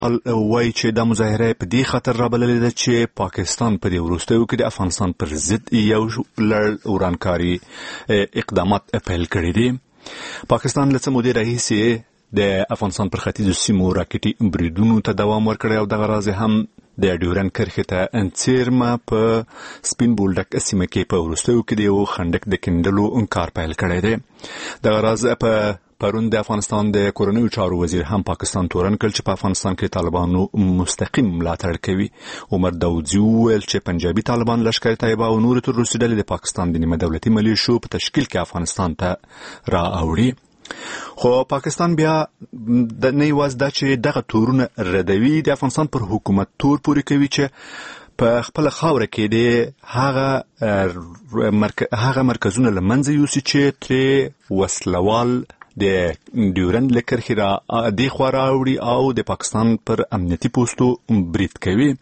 وایي چې دا مظاهره په دې خاطر رابللې ده چې پاکستان په دې وروستیو کې د افغانستان پر ضد یو لړ ورانکاري اقدامات پیل کړي دي. پاکستان له څه مودې راهیسې د افغانستان پر ختیځو سیمو راکټي بریدونو ته دوام ورکړی او دغه راز هم د ډیورنډ کرښې ته څیرمه په سپین بولډک سیمه کې په وروستیو کې د یو خندق د کیندلو کار پیل کړی دی. دغه راز په پرون د افغانستان د کورنیو چارو وزیر هم پاکستان تورن کړ چې په افغانستان کې طالبانو مستقیم ملاتړ کوي. عمر داودزي وویل چې پنجابي طالبان، لشکر طیبه او نور تروریستي ډلې د پاکستان د نیمه دولتي ملیشو په تشکیل کې افغانستان ته را اوړي. خو پاکستان بیا د نه یوازې دا چې دغه تورونه ردوي، د افغانستان پر حکومت تور پورې کوي چې په خپل خاوره کې د هغه مرکزونه له منځه یوسي چې ترې وسلوال د ډیورنډ له کرښې را دې خوا راوړي او د پاکستان پر امنیتي پوستو برید کوي.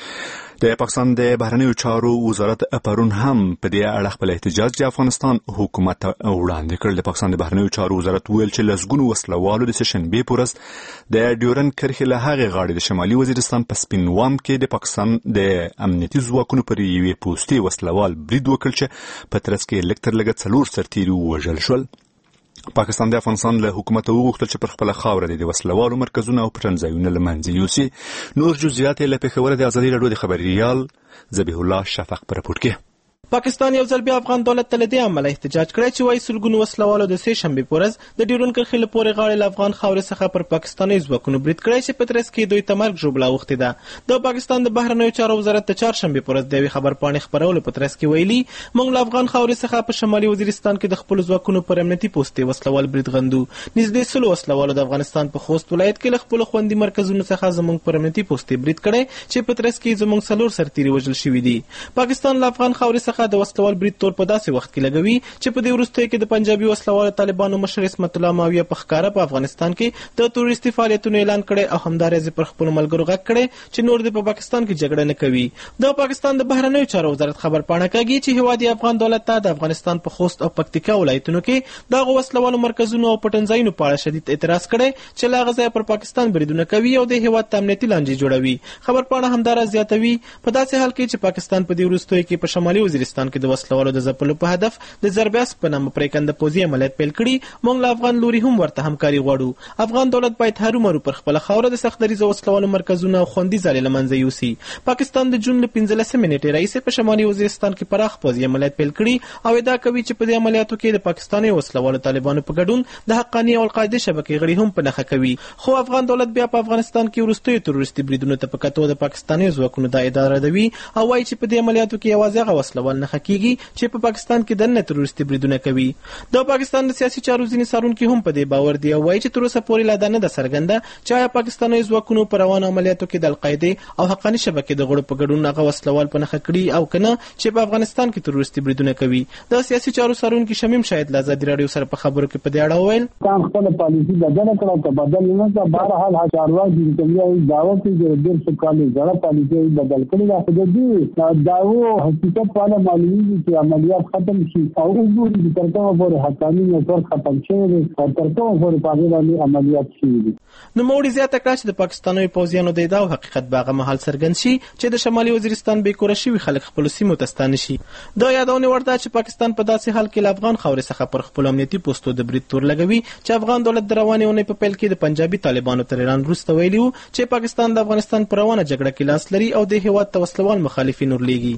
د پاکستان د بهرنیو چارو وزارت پرون هم په دې اړه خپل احتجاج د افغانستان حکومت وړاندې کړ. د پاکستان د بهرنیو چارو وزارت ویل چې لسګونو وسلوالو د سهشنبې په ورځ د ډیورنډ کرښې له هغې غاړې د شمالي وزیرستان په سپینوام کې د پاکستان د امنیتي ځواکونو پر یوې پوستې وسلوال برید وکړ چې په ترڅ کې لږ تر لږه 4 سرتیري ووژل شول. پاکستان د افغانستان له حکومت وغوښتل چې پر خپل خاوره د وسلوالو مرکزونه او پټنځایونه له منځه یوسي. نور جزئیات له پېښوره د ازادي راډیو د خبریال ذبیح الله شفق پر راپور کې. پاکستان یو ځل بیا افغان دولت ته له دې امله احتجاج کړی چې وایي سلګونو وسلوالو د سه شنبې په ورځ د ډیورنډ کرښې له پورې غاړې له افغان خاورې څخه پر پاکستاني ځواکونو برید کړی چې په ترڅ کې دوی ته مرګ ژوبله اوښتې ده. د پاکستان د بهرنیو چارو وزارت د چهارشنبې په ورځ د یوې خبرپاڼې خپرولو په ترڅ کې ویلي، موږ له افغان خاورې څخه په شمالي وزیرستان کې د خپلو ځواکونو پر امنیتي پوستې وسلوال برید غندو. نږدې 100 وسلوالو د افغانستان په خوست ولایت کې له خپلو خوندي مرکزونو څخه زموږ پر امنیتي پوستې برید کړی چې په ترڅ کې زموږ 4 سرتیري وژل شوي دي. پاکستان له افغان خاورې څخه د وسلوال برید تور په داسې وخت کې لګوي چې په دې وروستیو کې د پنجابي وسلوالو طالبانو مشر عصمت الله ماویه په ښکاره په افغانستان کې د تروریستي فعالیتونو اعلان کړی او همداراز پر خپلو ملګرو غږ کړی چې نور د په پاکستان کې جګړه نه کوي. د پاکستان د بهرنیو چارو وزارت خبرپاڼه کوي چې هیواد افغان دولت ته د افغانستان په خوست او پکتیکا ولایتونو کې د وسلوالو مرکزونو او پټنځایونو په اړه شدید اعتراض کړی چې لا غځای پر پاکستان بریدونه کوي او د هیواد ته امنیتي لانجې جوړوي. خبرپاڼه همداراز زیاتوي په داسې حال کې چې پاکستان په دې وروستیو کې په شمالي وزیرستان کې د وسلوالو د ځپلو په هدف د زربیاس په نامه پرېکنده پوځي عملیات پیل کړي. موږ له افغان لوري هم ورته همکاري غواړو. افغان دولت باید هرومرو پر خپله خاوره د سخت دریځه وسلوالو مرکزونه او خوندي ځالې له منځه یوسي. پاکستان د جون له 15 نیټې راهیسې په شمالي وزیرستان کې پراخ پوځي عملیات پیل کړي او ادعا کوي چې په دې عملیاتو کې د پاکستاني وسلوالو طالبانو په ګډون د حقاني او القاعده شبکې غړي هم په نښه کوي. خو افغان دولت بیا په افغانستان کې وروستیو تروریستي بریدونو ته په کتو د پاکستاني ځواکونو دا ادعا ردوي او وایي چې په دې عملیاتو کې یوازې هغه وسلوال نښه کیږي چې په پاکستان کې دننه تروریستي بریدونه کوي. د پاکستان د سیاسي چارو ځینې څارونکي هم په دې باور دي او وایي چې تر اوسه پورې لا دا نه ده څرګنده چې آیا پاکستاني ځواکونو په روانو عملیاتو کې د القاعدې او حقاني شبکې د غړو په ګډون هغه وسلوال په نښه کړي او که نه چې په افغانستان کې تروریستي بریدونه کوي. د سیاسي چارو څارونکي شمیم شاهد له ازادي راډیو سره په خبرو کې په دې اړه وویل، کام خپل پالیسي بدل کړه که بدل نه کړه، بهرحال چارواکي د دعوه کوي چې ډېر څه کالي زړه پالیسي بدل کړي ده. خو د دې دعوو حقیقت والا معلومیږي چې عملیات ختم شي او وګوري چې تر کومه پورې حقاني نظر ختم شوی دی او تر کومه پورې په هغې باندې عملیات شوي دي. نوموړي زیاته کړه چې د پاکستاني پوځیانو د ادعاو حقیقت به هغه مهال څرګند شي چې د شمالي وزیرستان بېکوره شوي خلک خپلو سیمو ته ستانه شي. دا یادونې وړ ده چې پاکستان په داسې حال کې له افغان خاورې څخه پر خپلو امنیتي پوستو د برید تور لګوي چې افغان دولت د روانې اونۍ په پیل کې د پنجابي طالبانو تر اعلان وروسته ویلي وو چې پاکستان د افغانستان په روانه جګړه کې لاس لري او د هېواد ته وسلوال مخالفین ورلېږي.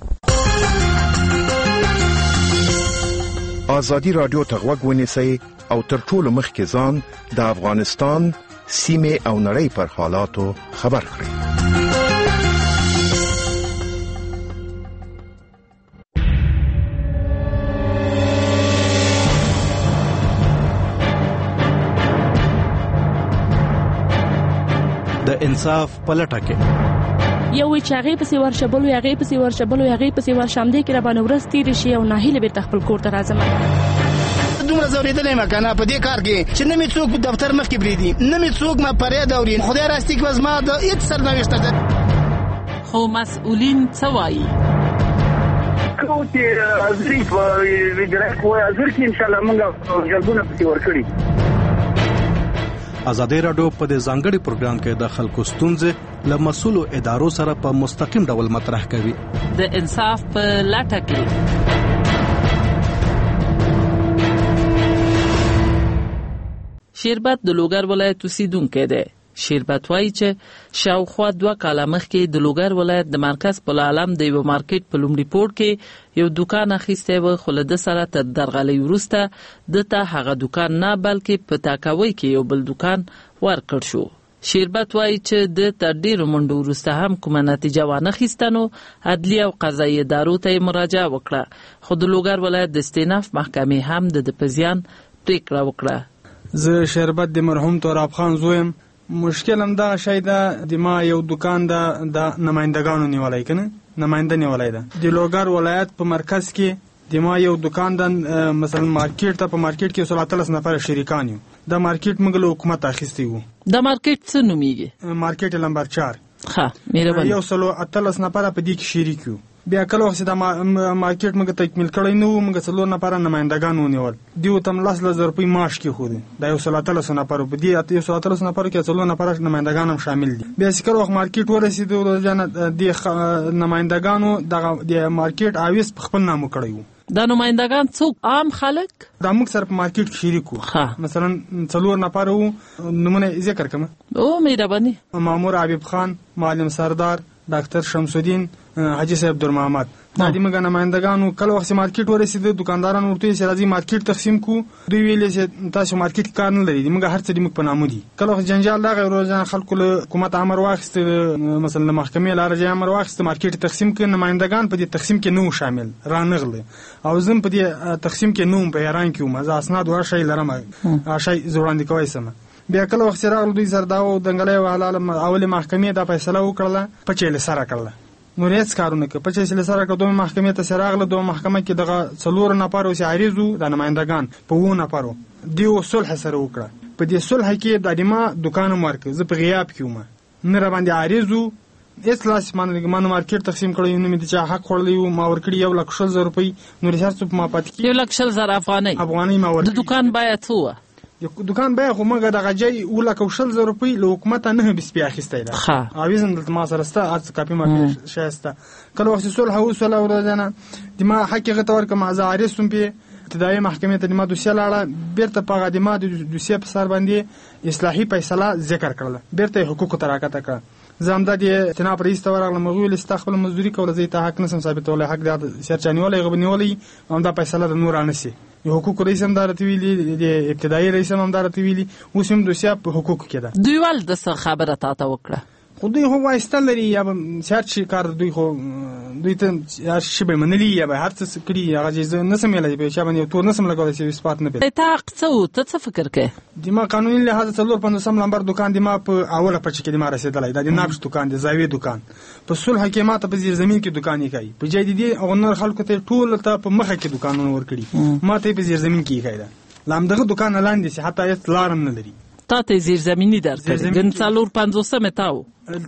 ازادي راډیو ته غوږ ونیسئ او تر ټولو مخکې ځان د افغانستان سیمې او نړۍ پر حالاتو خبر کړئ. د انصاف پلټه کې یو چې هغه پسې ورشبلو هغه پسې ورشبلو هغه پسې ورشمدې کې را باندې ورځ تیر شي او ناهیله به خپل کور ته راځم. دومره زوریدلې ما کنه په دې کار کې چې نه می څوک په دفتر مخ کې بریدي، نه می څوک ما پرې دوري. خدای راستي کې وزما د هیڅ سرنوشت ده. خو مسؤلین څه وایي؟ کوم چې ازري په ویډرک وای ازر کې ان شاء الله موږ جلبونه پسې ورکړي. ازادي رادیو په دې ځانګړي پروګرام کې د خلکو ستونزې له مسؤلو ادارو سره په مستقیم ډول مطرح کوي. د انصاف په لټه کې شیربت د لوګر ولایت اوسیدونکی دی. شیربت وایي چې شاوخوا 2 کاله مخکې د لوګر ولایت د مرکز په عالم د یو مارکیټ په لومړي پوړ کې یو دکان اخیستی و، خو له ده سره تر درغلۍ وروسته دته هغه دکان نه بلکې په تاکاوۍ کې یو بل دکان ورکړ شو. شیربت وایي چې د تر ډیرو منډو وروسته هم کومه نتیجه وانه خیسته نو عدلي او قضایي ادارو ته یې مراجعه وکړه، خو د لوګر ولایت د استیناف محکمې هم د په زیان پریکړه وکړه. زه شیربت د مرحوم تراب خان زویم. مشکل هم دا شای ده د ما یو دکان ده د نمایندگانو نیولای کنه نماینده نیولای ده د لوګر ولایت په مرکز کې د ما یو دکان ده مثلا مارکیټ ته په مارکیټ کې 13 نفر شریکان یو. دا مارکیټ موږ له حکومت اخیستی وو. دا مارکیټ څه نومیږي؟ مارکیټ نمبر 4. ښه مهرباني. یو 13 نفر په دې کې شریک یو. بیا کله وخت دا مارکیټ موږ تکمیل کړی نو موږ 4 نفر نمایندگان ونیول. دیو تم 10,000 روپۍ معاش کې خو دی. دا یو 13 نفر په دې 13 نفر کې 4 نفر نمایندگان هم شامل دي. بیا چې کله وخت مارکیټ ورسېدو د نمایندگانو د مارکیټ اویس په خپل نامو کړی وو. دا نمایندگان څوک؟ عام خلک؟ دا موږ سره په مارکیټ کې شریک وو. مثلا 4 نفر وو. نمونه ذکر کوم. او مهرباني. مامور عبیب خان، معلم سردار، ډاکټر شمس الدین، حاجی صاحب عبدالمحمد. دا د موږ نمایندگانو کله وخت مارکیټ ورسېد دکانداران ورته چې راځي مارکیټ تقسیم کو. دوی ویلې چې تاسو مارکیټ کار نه لري، موږ هر څه د موږ په نامو دي. کله وخت جنجال دا روزانه خلکو له حکومت امر واخیست، مثلا محکمې لارجه امر واخیست مارکیټ تقسیم کړي. نمایندگان په دې تقسیم کې نو شامل رانغله او زم په دې تقسیم کې نو په ایران کې مزه اسناد ورشي لرم شي زوړاندې کوي سم. بیا کله وخت راغلو دوی سره دا دنګلې وهاله اول محکمې دا فیصله وکړه په چیل سره کړله. نو ریس کارونه کې په چیل سره کړه. دوه محکمې ته سره راغله. دوه محکمه کې دغه 4 نفر او عریضو د نمایندگان په 2 نفرو دیو صلح سره وکړه. په دې صلح کې د دما دکان مرکز په غیاب کې ومه نه را باندې عریضو اسلاس مانه مارکیټ تقسیم کړی. نو مې چې حق خورلی ما ورکړی 1,00,000 روپۍ. نو ریسارس په ما پات کې 1,00,000 افغانۍ ما ورکړي. د دکان باید څو دکان بیا خو موږ د غجای 1,00,000 روپۍ له حکومت نه بسپیا اخیستی ده. اویزم دلته ما سره ستا از کاپی ما شایسته. کله وخت صلح وسوله ورځنه د ما حقیقت ورکه ما زارستم په ابتدایي محکمې ته د ما دوسیه لاړه. بیرته په د ما د دوسیه په سر باندې اصلاحي فیصله ذکر کړله. بیرته حقوق تراکته کړه. زمدا د جناب رئیس ته ورغلم. مغول استخبل مزدوري کوله زه ته حق نسم ثابتولای. حق د سرچانیولای غبنیولای هم دا فیصله د نور انسي. یو حقوق رئیس هم دارته ویلي، د ابتدایي رئیس هم دارته ویلي. اوس هم دوسیه په حقوق کې ده. دوی ول د څه خبره تاته وکړه؟ خو دوی خو وایستل لري یا سرچ کار دوی خو دوی ته شی به منلی یا به هر څه کړی هغه چې نسم یلای به شابه یو تور نسم لګولای چې اثبات نه به. ته څه فکر کې؟ د ما قانوني لحاظ 450 نمبر دکان د ما په اوله پچ کې د ما رسیدلای. د نابش دکان د زاویه دکان په صلح کې ما ته په زیر زمين کې دکان یې کوي. په جديدي اونر خلکو ته ټول ته په مخه کې دکانونه ور کړی. ما ته په زیر زمين کې کوي. لامدغه دکان لاندې چې حتی یې لارم نه لري. ته زیر زمینی درته ګن 450 متاو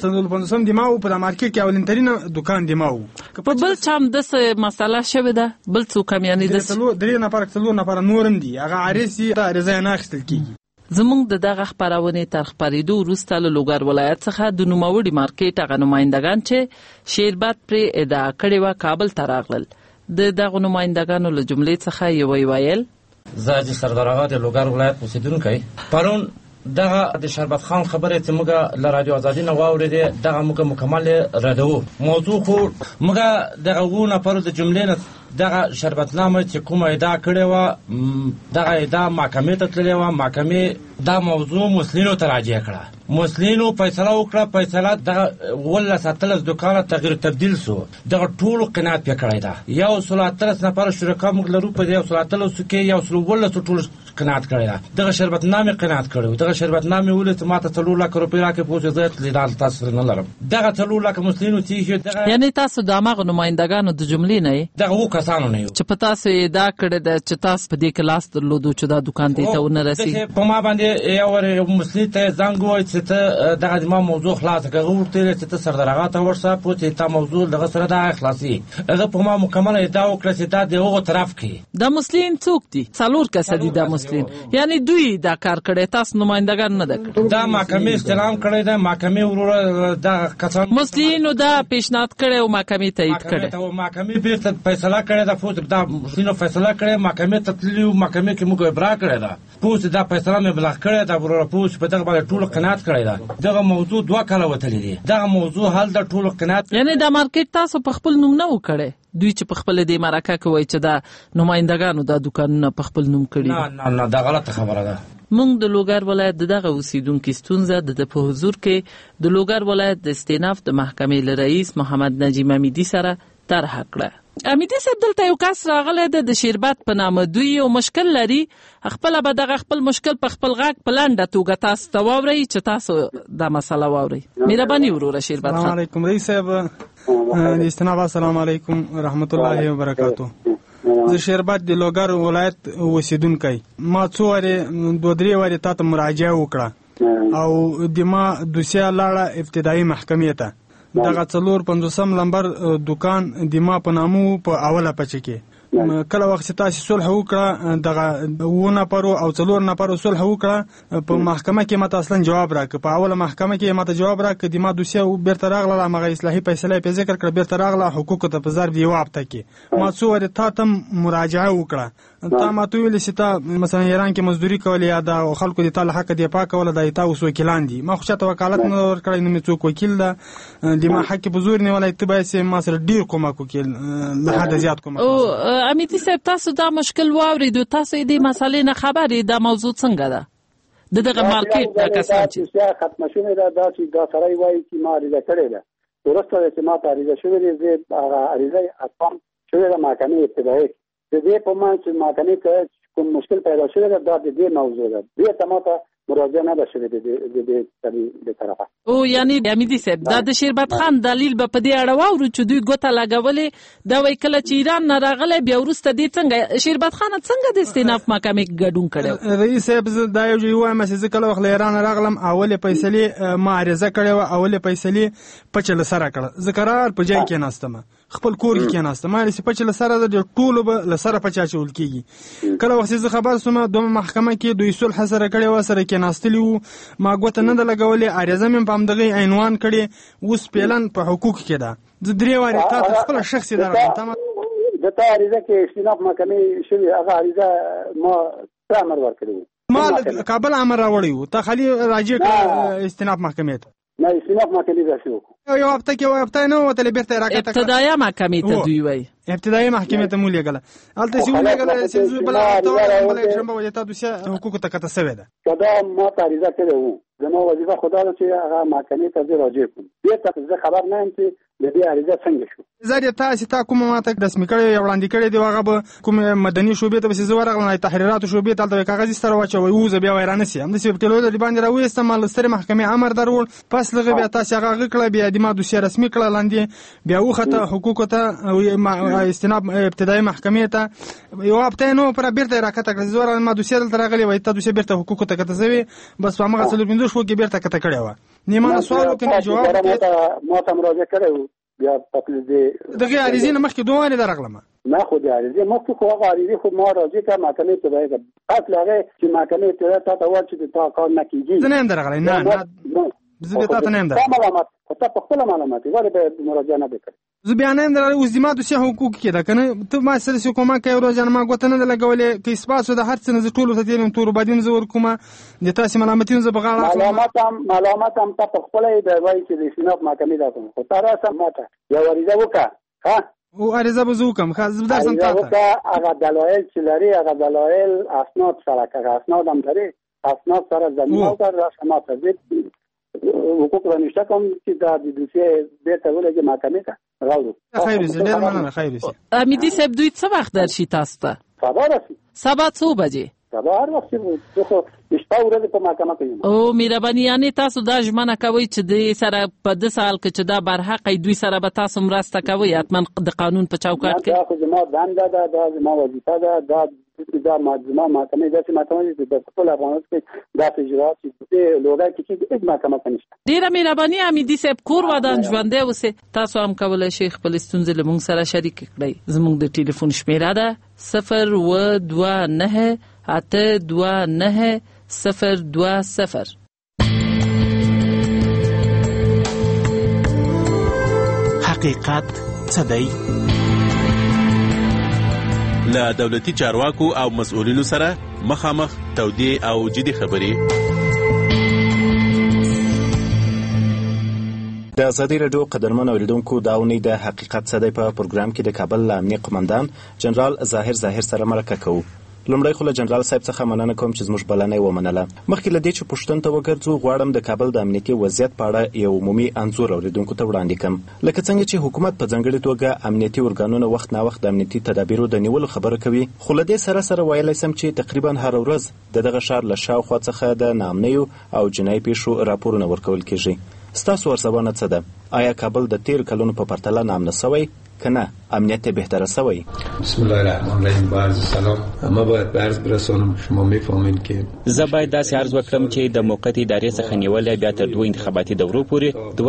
450 دی ماو په مارکیټ کې اولنترین دکان دی ماو. په بل چم د مساله شوه ده بل څوک هم یعنی د درې نفر نورم دی هغه عریسي رضا نه اخستل کیږي. زمونږ دغه خبرونه تر خبرېدو وروسته له لوګر ولایت څخه د نوموړي مارکیټ هغه نمائندگان چې شیربت پر ادعا کړې و کابل ته راغلل. دغه نمائندگانو له جملې څخه یو ویل زاجي سردارغه د لوګر ولایت اوسیدونکو پرون دغه د شربت خان خبره چې موږ له رادیو ازادي نه واورېده دغه موږ مکمل ردو موضوع خو موږ دغه ونه پر د جملې نه دغه شربتنامه چې کومه ادعا کړې و دغه ادعا محکمې ته تللې و. محکمې دا موضوع مسلینو ته راجع کړه. مسلینو فیصله وکړه. فیصله دغه ولا ساتلس دکانه تغییر تبدیل سو. دغه ټول قناعت پې کړی ده. یو 13 نفر شرکا موږ لرو په یو 13 کې یو ولا ټول قناعت کړی ده. دغه شربتنامه قناعت کړو. دغه شربتنامه ولې ماته 3 لک روپۍ راکې پوهې زه لیدل تاسو نه لرم. دغه 3 لک مسلینو چې دغه یعنی تاسو د هغه نمائندگانو د جملې نه دغه کسانو نه یو چې په تاسو ادعا کړې ده چې تاسو په دې کلاس درلودو چې دا دکان ته ونه رسي. په ما باندې یو مسلې ته زنګ وای چې ته دغه ما موضوع خلاص کړه. ورته چې ته سردارغه ته ورسه پوهې ته موضوع دغه سره دا خلاصي. هغه په ما مکمل ادعا وکړه چې دا دغه طرف کې د مسلین څوک دي 4 کس دي د مسلین یعنی دوی دا کار کړی تاسو نمائندگان نه ده دا محکمې استلام کړی ده محکمې وروره دا کسان مسلینو دا پیشنهاد کړی او محکمې تایید کړی محکمې بیرته فیصله کړې ده فوت دا مسلینو فیصله کړې محکمې ته تللي محکمې کې موږ ابرا کړې ده پوس دا فیصله مې بلغ کړې ده وروره پوس په دغه باندې ټول قناعت کړی ده دغه موضوع 2 کاله وتلې دي دغه موضوع حل د ټول قناعت یعنی دا مارکیټ تاسو په خپل نوم نه وکړي دوی چې په خپل د مرکه کوي چې دا نمائندګانو دا دکانونه په خپل نوم کړي نه دا غلطه خبره ده موږ د لوګر ولایت دغه اوسیدونکو ستونزه د په حضور کې د لوګر ولایت د استیناف د محکمې رئیس محمد نجیم امیدی سره طرح کړه امیدی صاحب دلته یو کس راغلی د شیربت په نامه دوی یو مشکل لري خپل به دغه خپل مشکل په خپل غاک پلانډه توګه تاسو ته واوري چې تاسو دا مسله واوري مهرباني وروره شیربت خان السلام علیکم رئیس صاحب استناب السلام علیکم ورحمت الله وبرکاته زه شیربت د لوګر ولایت اوسیدونکی ما 2-3 واره تاسو مراجعه وکړه او د ما دوسیه لاړه ابتدایي محکمې ته دغه 450 نمبر دکان د ما په نامو په اوله پچ کې کله وخت تاسو صلح وکړه دغه 1 نفر او 4 نفر صلح وکړه په محکمه کې ماته اصلا جواب راک په اوله محکمه کې ماته جواب راک د ما دوسیه بیرته راغله مغه اصلاحي فیصله په ذکر کړ بیرته راغله حقوق ته په ضرب دی وابطه کې ما څو ته تم مراجعه وکړه تا ما تو ویل چې تا مثلا ایران کې مزدوري کولې یا د خلکو د تعالی حق دی پاک ولا د تاسو وکیلان دي ما خو چاته وکالت نه ور کړی نه څوک وکیل ده د ما حق په زور نه ولای ته به سه ما سره ډیر کومه وکیل نه حد زیات کومه امیدي صاحب تاسو دا مشکل واورید تاسو دې مسالې نه خبرې دا موضوع څنګه ده دغه مارکیټ د کسان چې ختم شوی دا چې دا سړی وایي چې ما ریزه کړې ده ورسته چې ما ته ریزه شوی دی زه هغه ریزه اصلا شوی د محکمې ابتدایي د دې په مان چې محکمې کې کوم مشکل پیدا شوی دا د دې موضوع ده دې ته ما ته مراجعه نه ده شوی د طرفه او یعنی امیدي صاحب دا د شیربت خان دلیل به په دې اړه واورو چې دوی ګوته لګولې دا وای کله چې ایران نه راغله بیا ورسته دې څنګه شیربت خان څنګه د استیناف محکمې کې ګډون کړو رئیس صاحب دا یو وایم چې کله وخت ایران راغلم اوله فیصله معارضه کړو اوله فیصله پچل سره کړ ذکرار په ځای کې ناستم خپل کور کې ناستم ما لسی پچل سره د ټولو به لسره پچا چول کیږي کله وخت زه خبر سوم د محکمه کې دوی صلح سره کړي و سره کې ناستلی ما ګوته نه لګولې اړیزه مې په همدغه عنوان کړي اوس پیلن په حقوق کې ده د درې واره تاسو خپل شخصي درغلم د تاریخ کې استیناف محکمې شوی هغه اړیزه ما امر ورکړی ما کابل امر راوړیو ته خالي راجع استیناف محکمې ته نه استیناف محکمې راځو یو هفته کې وایي نه وته بیرته راکټه ابتدایي محکمې ته دوی وایي ابتدایي محکمې ته مولې غله الته سی ولې غله چې بل ته شنبه وجه تاسو حقوق ته کته سوي ده کدا ما تاریخ کړو زموږ وظیفه خدا ده چې هغه محکمې ته راځي کوم دې ته زه خبر نه یم چې د دې اړیزه څنګه شو زه د تاسو ته کومه ماته رسمي کړی وړاندې کړی دی هغه به کوم مدني شوبې ته به زه ورغلم تحریرات شوبې ته کاغذ ستر واچوي او زه بیا وایرانه سي هم د سپټلو د باندې راوي استعمال ستر محکمې امر درول پس لغه بیا تاسو هغه کړی بیا د ما دوسیه رسمي کړل لاندې بیا وخته حقوق ته استناب ابتدایي محکمې ته یو هفته نو پر بیرته راکته کړ زوړ ما دوسیه دلته راغلی وای ته دوسیه بیرته حقوق ته کته زوي بس په هغه څلور بندو شو کې بیرته کته کړی و نیمه سوال کې جواب ما ته مراجعه کړو بیا په دې دغه اړیزې نه مخکې دوه نه درغلم نه خو دې اړیزې مخکې خو هغه اړیزې خو ما راځي ته محکمې ته وایي اصل هغه چې محکمې ته تا ول چې تا کار نه کیږي زه نه درغلی نه زه ته نه درغلی معلومات خو ته خپل معلومات ولې به مراجعه نه وکړې زه بیا نه درغلی اوس د ما دوسیه حقوق کې ده کنه ته ما سره څه کومه کوي روزانه ما غوته نه لګولې کې اسپاسو د هر څه نه ټولو ته تیرم تور باندې زور کومه د تاسو ملامتین ز بغاړه معلومات هم ته خپل د وایي چې د سیناب محکمې ده خو تاسو سم ماته یو وريزه وکړه ها او اړیزه به زوکم خاص به درسم تاسو هغه دلایل چې لري هغه دلایل اسناد سره هغه اسناد هم لري اسناد سره زمينه سره سمات دې حقوق رانیشته کوم چې دا د دوسیه بیرته ولګي محکمې ته راوړو خیر دې ډېر مننه خیر دې امیدي صاحب دوی څه وخت درشي تاسو ته سبا راشي سبا څو بجې سبا هر وخت خو شپه ورځ په محکمه کې او مهرباني یعنی تاسو دا ژمنه کوي چې د سره په د سال کې چې دا برحق دوی سره به تاسو مرسته کوي حتما د قانون په چوکاټ کې دا خو زما دنده ده زما وظیفه ده دا ماجما محکمه داسې محکمه چې د خپل افغانستان کې د اجرات چې لوګا کې هیڅ محکمه نشته ډیره مهرباني امیدي صاحب کور ودان ژوندې اوسه تاسو هم کولای شئ خپل ستونزې له موږ سره شریک کړئ زموږ د ټلیفون شمیره ده 029 829020. حقیقت څه دی؟ له دولتي چارواکو او مسؤلینو سره مخامخ تودې او جدي خبرې. د ازادي راډیو قدرمن اوریدونکو دا اونۍ د حقیقت څه دی په پروګرام کې د کابل امنیه قومندان جنرال ظاهر سره مرکه کوو. لومړی خو له جنرال صاحب څخه مننه کوم چې زموږ بلنه ومنله. مخکې له دې چې پوښتنه ته وګرځو غواړم د کابل د امنیتي وضعیت په اړه یو عمومي انځور اوریدونکو ته وړاندې کړم. لکه څنګه چې حکومت په ځانګړې توګه امنیتي ارګانونه وخت نا وخت د امنیتي تدابیرو د نیولو خبره کوي، خو له دې سره ویلی سم چې تقریبا هر ورځ دغه ښار له شاوخوا څخه د ناامنیو او جنایي پیښو راپورونه ورکول کیږي. ستاسو ارزونه څه ده؟ آیا کابل د تیر کلونو په پرتله ناامنه شوی کنه امنیت بهتره شوی؟ بسم الله الرحمن الرحیم. با عرض سلام. ما باید به عرض برسونم شما میفهمین که زه باید داسې عرض وکړم چې د موقتي ادارې څخه نیولې بیا تر 2 انتخاباتي دورو پورې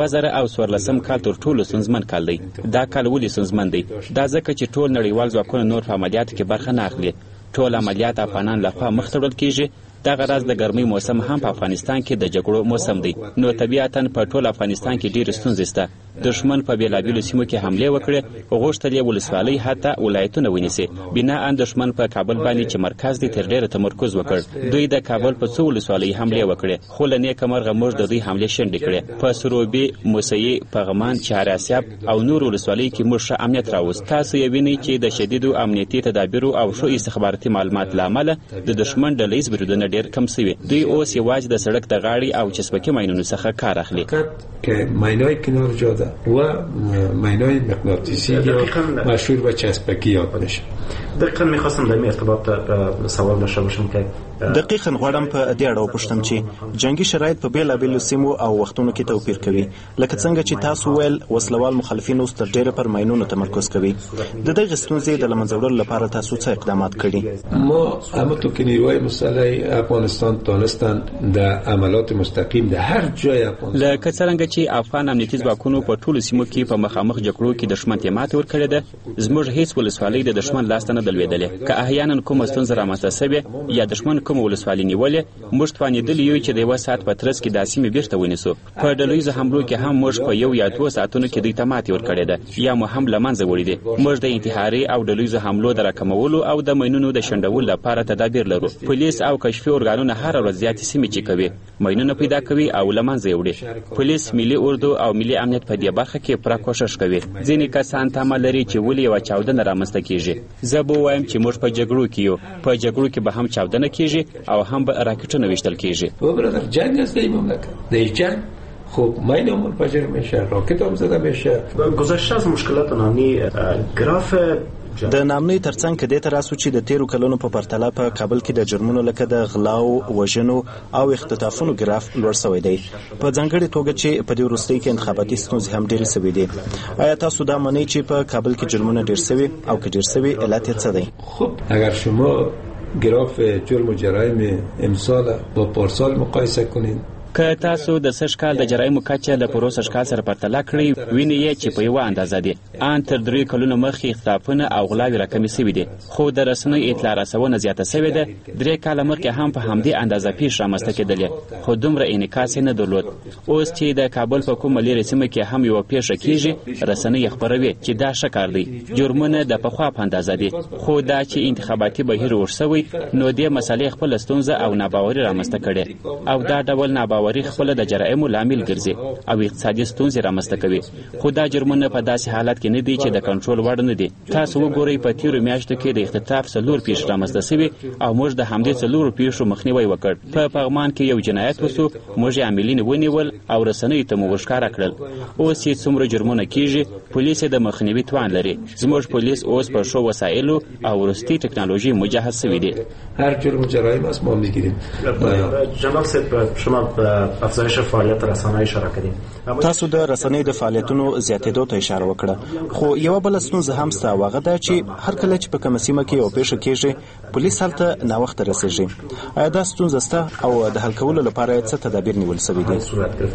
2014 کال تر ټولو ستونزمن کال دی. دا کال ولې ستونزمن دی؟ دا ځکه چې ټول نړیوال ځواکونه نور په عملیاتو کې برخه نه اخلي. ټول عملیات افغانان لخوا مخ ته وړل کیږي. دغه راز د ګرمۍ موسم هم په افغانستان کې د جګړو موسم دی، نو طبیعتاً په ټول افغانستان کې ډېرې ستونزې شته. دښمن په بېلابېلو سیمو کې حملې وکړې، غوښتل یې ولسوالۍ حتی ولایتونه ونیسي. بناءً دښمن په کابل باندې چې مرکز دی تر ډېره تمرکز وکړ. دوی د کابل په څو ولسوالۍ حملې وکړې، خو له نیکه مرغه موږ د دوی حملې شنډې کړې. په سروبي، موسهي، پغمان، چهاراسیاب او نور ولسوالۍ کې موږ ښه امنیت راوست. تاسو یې وینئ چې د شدیدو امنیتي تدابیرو او ښو استخباراتي معلومات له امله د دښمن ډله ییز بریدونه ډېر کم شوي. دوی اوس یوازې د سړک د غاړې او چسبکي ماینونو څخه کار اخلي. که ماینای کنار جاده و ماینای مغناطیسی یا مشهور به چسبکی یاد بشه. دقیقاً میخواستم در این ارتباط سوال داشته باشم که دقیقاً غواړم په دې اړه وپوښتم چې جنگي شرایط په بیلابیلو سیمو او وختونو کې توپیر کوي. لکه څنګه چې تاسو ویل وسلوال مخالفین اوس تر ډېره پر ماینونو تمرکز کوي. د دغې ستونزې د له منځه وړلو لپاره تاسو څه اقدامات کړي؟ ما همونطور که نیروهای مسلح افغانستان تونستن در عملیات مستقیم در هر جای افغانستان لکه څنګه چې افغان امنیتي ځواکونو په ټولو سیمو کې په مخامخ جګړو کې دښمن ته ماتې ورکړې ده، زموږ هیڅ ولسوالۍ د دښمن لاس ته نه ده لوېدلې. که احیانا کومه ستونزه رامنځته شوې یا دښمن کومه ولسوالۍ نیولې، موږ توانېدلي یو چې د 1 ساعت په ترڅ کې دا سیمې بیرته ونیسو. په ډلهییزو حملو کې هم موږ په 1 یا 2 ساعتونو کې دوی ته ماتې ورکړې ده یا مو هم له منځه وړي دي. موږ د انتحاري او ډلهییزو حملو د راکمولو او د ماینونو د شنډولو لپاره تدابیر لرو. پولیس او کشفي ارګانونه هر ورځ زیاتې سیمې چې کوي، ماینونه پیدا کوي او له منځه یې وړي. پولیس، ملي اردو او ملي امنیت په دې برخه کې پوره کوشش کوي. ځینې کسان تمه لري چې ولې یوه چاودنه رامنځته کیږي. زه به ووایم چې موږ په جګړو کې یو، په جګړو کې به هم چاودنه کیږي او هم به راکټونه ویشتل کیږي. برادر جنگ است در مملکت، در جنگ خب ماین منفجر میشه، راکت هم زده میشه. گذشته از مشکلات نانی گراف د نامنۍ ترڅنګ کې د تراسو چې د تیرو کلونو په پرتله په کابل کې د جرمونو لکه د غلاو، وژنو او اختطافونو ګراف لوړ شوی دی، په ځانګړې توګه چې په دې وروستۍ کې انتخاباتي ستونزې هم ډېرې شوې دي. آیا تاسو دا منئ چې په کابل کې جرمونه ډېر شوي او که ډېر شوي علت یې څه دی؟ خب اگر شما گراف جرم و جرایم امسال با پارسال مقایسه کنید، که تاسو د سږ کال د جرایمو کچه له پروسه کال سره پرتله کړئ، وینئ چې په یوه اندازه دي. ان تر 3 کلونو مخکې اختطافونه او غلاوې راکمې شوي دي، خو د رسنیو اطلاع رسونه زیاته شوې ده. 3 کاله مخکې هم په همدې اندازه پیښ رامنځته کېدلې، خو دومره انعکاس یې نه درلود. اوس چې د کابل په کومه لرې سیمه کې هم یوه پیښه کېږي، رسنۍ خپروي چې دا ښه کار دی. جرمونه د پخوا په اندازه دي، خو دا چې انتخاباتي بهیر اوږد شوی، نو دې مسلې خپله ستونزه او ناباوري رامنځته کړې، او دا ډول ناباوري خپل د جرایمو لامل ګرځي او اقتصادي ستونزې رامنځته کوي. خو دا جرمونه په داسې حالت کې نه دي چې د کنټرول وړ نه دي. تاسو وګورئ په تیرو میاشتو کې د اختطاف 4 پیښې رامنځته شوي او موږ د همدې 4 پیښو مخنیوی وکړ. په پغمان کې یو جنایت وسو، موږ عاملین ونیول او رسنیو ته مو ښکاره کړل. اوس چې څومره جرمونه کیږي، پولیس د مخنیوي توان لري. زموږ پولیس اوس په ښو وسایلو او وروستي ټکنالوژي مجهز شوي دي. هر جرم و جرایم از ما میگیریم. جناب صاحب، شما افزایش فعالیت رسانه‌ای اشاره کړئ. تاسو د رسنیو د فعالیتونو زیاتېدو ته اشاره وکړه، خو یو بل ستونزه هم شته، هغه دا چې هر کله چې په کومه سیمه کې یو پیښه کېږي، پولیس هلته ناوخته رسېږي. آیا دا ستونزه شته او د حل کولو لپاره څه تدابیر نیول شوي دي؟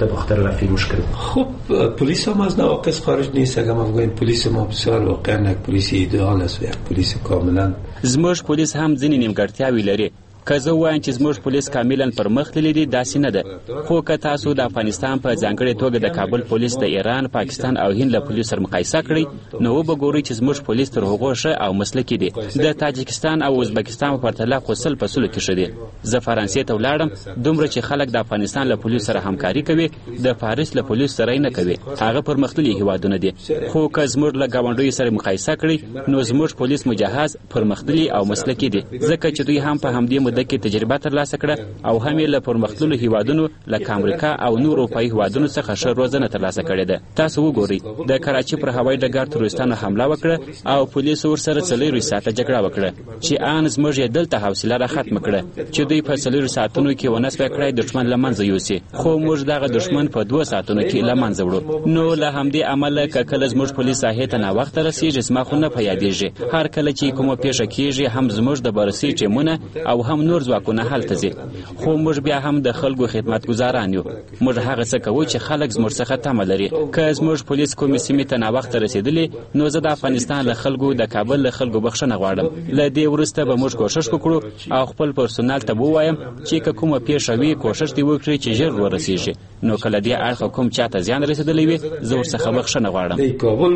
خب پلیس هم از نواقص خارج نیست. اگر ما بگوییم پلیس ما بسیار واقعا یک پلیس ایدئال است و یک پلیس کاملا، زموږ پولیس هم ځینې نیمګړتیاوې لري، که زه وایم چې زموږ پولیس کاملا پرمختللي دي داسې نه ده، خو که تاسو د افغانستان په ځانګړې توګه د کابل پولیس د ایران، پاکستان او هند له پولیسو سره مقایسه کړئ نو وګورئ چې زموږ پولیس تر هغو ښه او مسلکي دي. د تاجکستان او ازبکستان په پرتله خو 100% کې ښه دي. زه فرانسې ته ولاړم، دومره چې خلک د افغانستان له پولیسو سره همکاري کوي د پاریس له پولیسو سره نه کوي. هغه پرمختللي هیوادونه دي، خو که زموږ له ګاونډیو سره مقایسه کړئ نو زموږ پولیس مجهز، پرمختللي او مسلکي دي، ځکه چې دوی هم په همدې موده کې تجربه ترلاسه کړه او هم یې له پرمختللو هیوادونو لکه امریکا او نور اروپایي هیوادونو څخه ښه روزنه ترلاسه کړې ده. تاسو وګورئ د کراچي پر هوایي ډګر تروریستانو حمله وکړه او پولیسو ورسره 4 ساعته جګړه وکړه چې ان زموږ یې دلته حوصله را ختم کړه چې دوی په 4 ساعتونو کې ونه سوی کړی دښمن له منځه یوسي، خو موږ دغه دښمن په 2 ساعتونو کې له منځه وړو. نو له همدې امله که کله زموږ پولیس ساحې ته ناوخته رسېږي زما خو نه په یادېږي. هر کله چې کومه پیښه کېږي هم زموږ د بررسۍ ټیمونه او هم نور ځواکونه هلته ځي، خو موږ بیا هم د خلکو خدمتګزاران یو. موږ هغه څه کوو چې خلک زموږ څخه تمه لري. که زموږ پولیس کومې سیمې ته ناوخته رسېدلي نو زه د افغانستان له خلکو د کابل له خلکو بخښنه غواړم. له دې وروسته به موږ کوښښ وکړو او خپل پرسونال ته ووایم چې که کومه پیښه وي کوښښ دې وکړي چې ژر ورسېږي. نو کله دې اړخه کوم چاته زیان رسېدلی وي زه ورڅخه بخښنه غواړم. کابل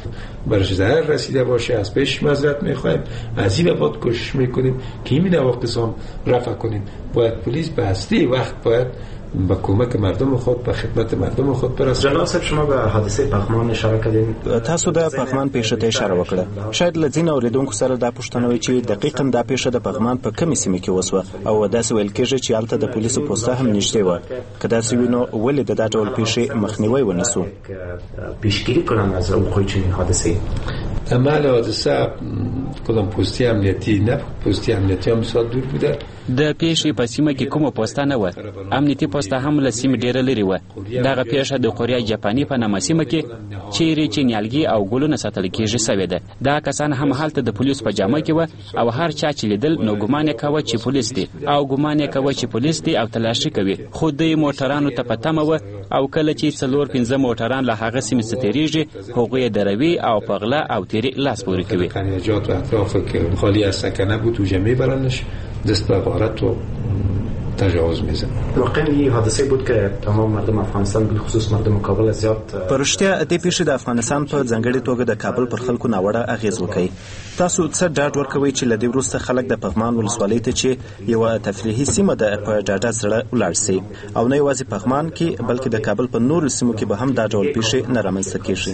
برش ضرر رسیده باشه از پیش معذرت میخوایم، از این بعد کوشش میکنیم که این نواقص هم رفع کنیم. باید پلیس به هسته وقت باید با کمک مردم خود به خدمت مردم خود برسه. جناب صاحب شما به حادثه پغمان اشاره کړین، تاسو د پغمان پیښې ته اشاره وکړه. شاید له ځینو اوریدونکو سره دا پوښتنه وي چې دقیقاً دا پیښه د پغمان په کومې سیمه کې وسوه او داسې ویل کېږي چې هلته د پولیسو پوسته هم نږدې وه. که داسې وي نو ولې د دا ډول پیښې مخنیوی ونیسو؟ پیشگیری کنن از وقوع چنین حادثه. عمل حادثه کدام پستی امنیتی نه، پستی امنیتی هم بسیار دور بوده. د پیښې په سیمه کې کومه پوسته نه وه، امنیتي پوسته هم له سیمې ډېره لرې وه. دغه پیښه د قوریه جاپاني په نامه سیمه کې چیرې چې نیالګي او ګلونه ساتل کېږي سوې ده. دا کسان هم هلته د پولیسو په جامه کې وه او هر چا چې لیدل نو ګمان یې کوه چې پولیس دی او ګمان یې کوه چې پولیس دی او تلاشي کوي. خو دوی موټرانو ته په تمه وه او کله چې 4-5 موټران له هغه سیمې څخه تېرېږي هغوی یې دروي او په غلا او تیرې لاس پورې کوي. خانجات و اطراف که خالی از سکنه بود توجه میبرنش، دست به غارت و تجاوز میزنه. واقعا یه حادثه بود که تمام مردم افغانستان بالخصوص مردم کابل زیاد پرشتیا د پیښې د افغانستان په ځانګړي توګه د کابل پر خلکو ناوړه اغیز وکړي. تاسو څه ډاډ ورکوي چې له دې وروسته خلک د پغمان ولسوالۍ ته چې یوه تفریحي سیمه ده په ډاډه زړه ولاړ سي او نه یوازې پغمان کې بلکې د کابل په نورو سیمو کې به هم دا ډول پیښې نه رامنځته کیږي؟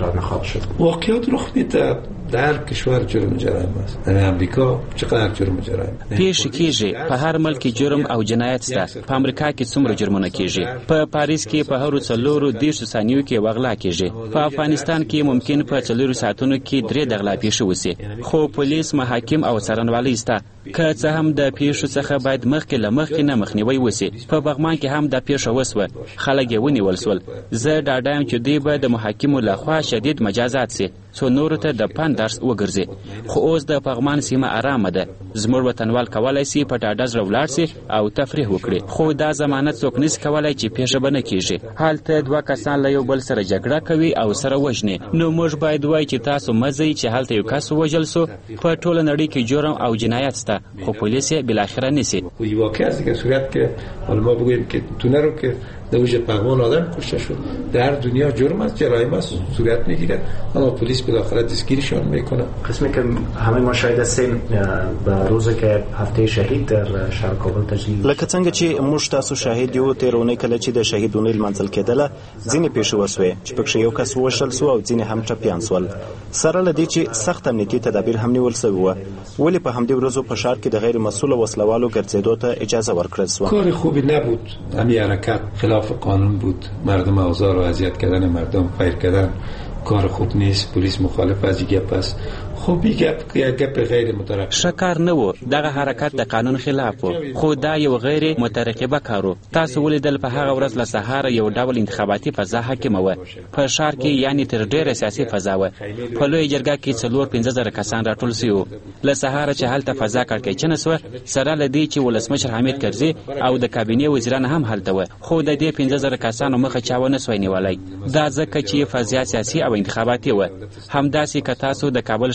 واقعیت رخ میده در کشور جرم جرایم است. در امریکا چقدر جرم جرایم پیښې کیږي، په هر ملک جرم او جنایت شته. په امریکا کې څومره جرمونه کیږي، په پاریس کې په هرو 4 ثانیو کې وغلا کیږي، په افغانستان کې ممکن په 4 ساعتونو کې 3 د غلا پیښې وسی، خو پولیس، محاکم او څارنوالۍ شته. که څه هم د پیښو څخه باید مخکې نه مخنیوي وسی. په بغمان کې هم د پیښه وسوه، خلک یې ونیول سول. زه ډاډه یم چې دوی به د محاکمو لخوا شدید مجازات سي څو نورو ته د پند درس وګرځي. خو اوس د پغمان سیمه آرامه ده. زموږ وطنوال کولی سي په ډاډه زړه ولاړ سي او تفریح وکړي، خو دا ضمانت څوک نشي کولی چې پیښه به نه کیږي. هلته 2 کسان له یو بل سره جګړه کوي او سره وژني. نو موږ باید وایو چې تاسو مزئ چې هلته یو کس وژل سو. په ټوله نړۍ کې جرم او جنایت شته، خو پولیس یې بالاخره نیسي. واقعا از اینکه صورت که حالا ما بگوییم که تونه رو که در وجه پغمان آدم کشته شد، در دنیا جرم است، جرایم است صورت میگیره، اما پلیس بالاخره دستگیرشان میکنه. قسمی که همه ما شاهد هستیم به روزی که هفته شهید در شهر کابل تجلیل، لکه څنګه چې موږ تاسو شاهد یو تیرونه کله چې د شهیدونو لمانځل کېدله ځینې پیښې وسوې چې پکې یو کس وشل سو او ځینې هم ټپیان سول. سره له دې چې سخت امنیتي تدابیر هم نیول سوي وو، ولې په همدې ورځو په ښار کې د غیر مسؤل وسلوالو ګرځېدو ته اجازه ورکړل سوه؟ کار خوبی نبود. همین حرکت خلاف قانون بود. مردم آزار و اذیت کردن مردم، فیر کردن کار خوب نیست. پلیس مخالف از این گپ است. خب گپ غیر مترقب شکار نه و. دغه حرکت د قانون خلاف و، خو دا یو غیر مترقبه کارو. تاسو ولیدل په هغه ورځ له سهار یو ډول انتخاباتي فضا حاکمه و په ښار کې، یعنی تر ډیره سیاسي فضا و. په لوی جرګه کې 4-5 زره کسان راټول سوي. له سهار چې هلته فضا کړکېچنه سوه، سره له دې چې ولسمشر حامد کرزي او د کابینې وزیران هم هلته و، خو د دې 15 زره کسانو مخه چا ونه سوی نیولی. دا ځکه چې فضا سیاسي او انتخاباتي و. همداسې که تاسو د کابل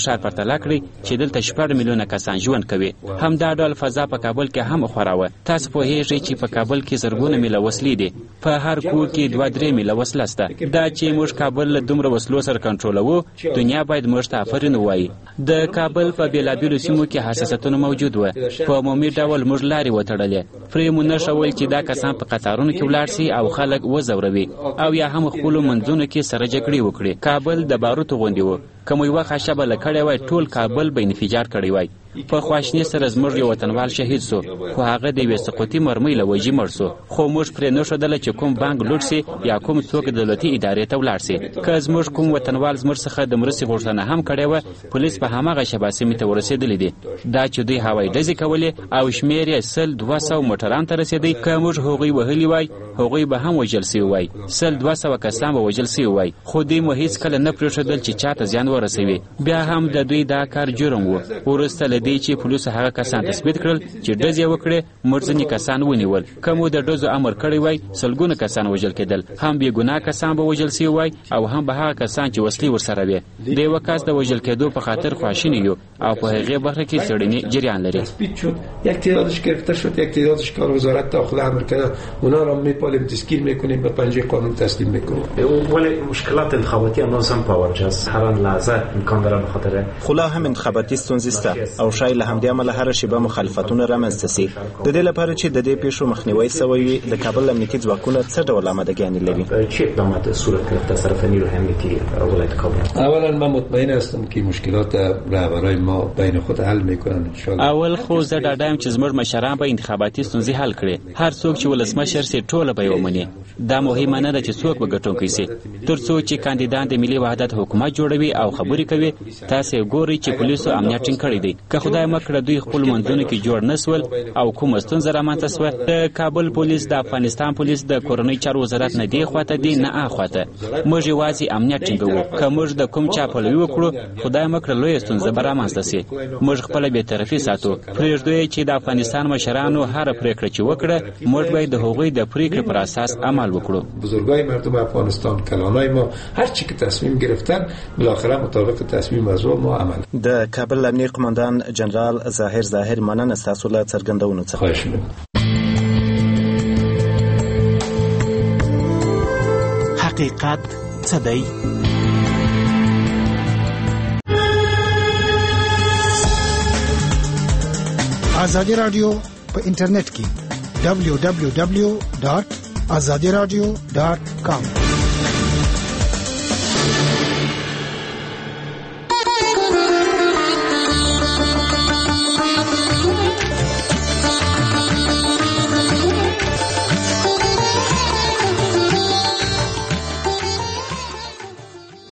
فشار پرتله کړی چې دلته 14 میلیونه کسان ژوند کوي. همدا ډول فضا په کابل کې هم خوراوه. تاسو پوهیږئ چې په کابل کې زرګونه میله وسلې دي. په هر کور کې 2-3 میله وسله شته. دا چې موږ کابل له دومره وسلو سره کنټرولوو، دنیا باید موږ ته آفرین ووایي. د کابل په بیلابیلو سیمو کې حساسیتونه موجود و. په عمومي ډول موږ لارې وتړلې. پرې مو نه شول چې دا کسان په قطارونو کې ولاړ سي او خلک وځوروي او یا هم خپلو منځونو کې سره جګړې وکړي. کابل د باروتو غوندې و. کوم یو خشبه لکړې وای ټول کابل به انفجار کړی وای. په خواشنی سره زموږ یو وطنوال شهید سو، خو هغه د یوې سقوطي مرمۍ له وجې مړ سو. خو موږ پرې نه ښودله چې کوم بانک لوټ سي یا کوم څوک دولتي ادارې ته ولاړ سي. که زموږ کوم وطنوال زموږ څخه د مرستې غوښتنه هم کړې وه، پولیس په هماغه شبه سیمې ته ورسېدلی دي. دا چې دوی هوایي ډزې کولې او شمېر یې 100-200 موټران ته رسېدی، که موږ هغوی وهلي وای هغوی به هم وژل سوي وای. 100-200 کسان به وژل سوي وای، خو دوی مو هېڅکله نه پرېښودل چې چاته زیان ورسوي. بیا هم د دوی دا کار جرم و. وروسته له دې چې پولیسو هغه کسان تثبیت کړل چې ډزې وکړې، موږ ځینې کسان ونیول. که مو د ډزو امر کړی وای، سلګونه کسان وژل کېدل. هم بې ګناه کسان به وژل سوي وای او هم به هغه کسان چې وسلې ورسره وې. د یوه کس د وژل کېدو په خاطر خواشیني یو او په هغې برخه کې څېړنې جریان لري. یک تعدادش گرفته شد، یک تعدادش کار وزارت داخله امر کرده، اونا را میپالیم تسکیر میکنیم، به پنجه قانون تسلیم میکنیم. ولی مشکلات انتخاباتی هنوز هم پاورجه است. هر لحظه امکان داره به خاطر خلا هم انتخاباتي ستونزې شته او شاید له همدې امله هره شیبه مخالفتونه رامنځته سي. د دې لپاره چې د دې پیښو مخنیوی سوی وي، د کابل امنیتي ځواکونه څه ډول آمادګیانې لري؟ چه اقدامات صورت گرفته از طرف نیروی امنیتی ولایت کابل؟ اولا من مطمئن هستم که مشکلات رهبرای ما بین خود حل میکنن ان شاء الله. اول خو زه ډاډه یم چې زموږ مشران به انتخاباتي ستونزې حل کړي. هر څوک چې ولسمشر سي ټوله به یې ومني. دا مهمه نه ده چې څوک به ګټونکی سي. تر څو چې کاندیدان د ملي وحدت حکومت جوړوي او خبرې کوي، تاسې ګورئ چې پولیسو امنیت ټینګ کړی دی. که خدای مکړه دوی خپل منځونو کې جوړ نسول او کومه ستونزه رامنځته سوه، د کابل پولیس، د افغانستان پولیس، د کورنۍ چارو وزارت نه دې خواته دی نه اخواته. موږ یوازې امنیت ټینګوو. که موږ د کوم چا پلوي وکړو، خدای مکړه لویه ستونزه به رامنځته سي. موږ خپله بېطرفي ساتو. پرېږدو چې د افغانستان مشرانو هره پرېکړه چې وکړه، موږ باید د هغوی د پرېکړې پر اساس عمل وکړو. بزرگای مردم افغانستان، کلانای ما، هر چی که تصمیم گرفتن بالاخره مطابق تصمیم از ما عمل. د کابل امنیه قماندان جنرال ظاهر مننه ستاسو له څرګندونو څخه. خواهش می‌کنم. حقیقت څه دی؟ ازادي رادیو په انټرنیټ کې www.azadiradio.com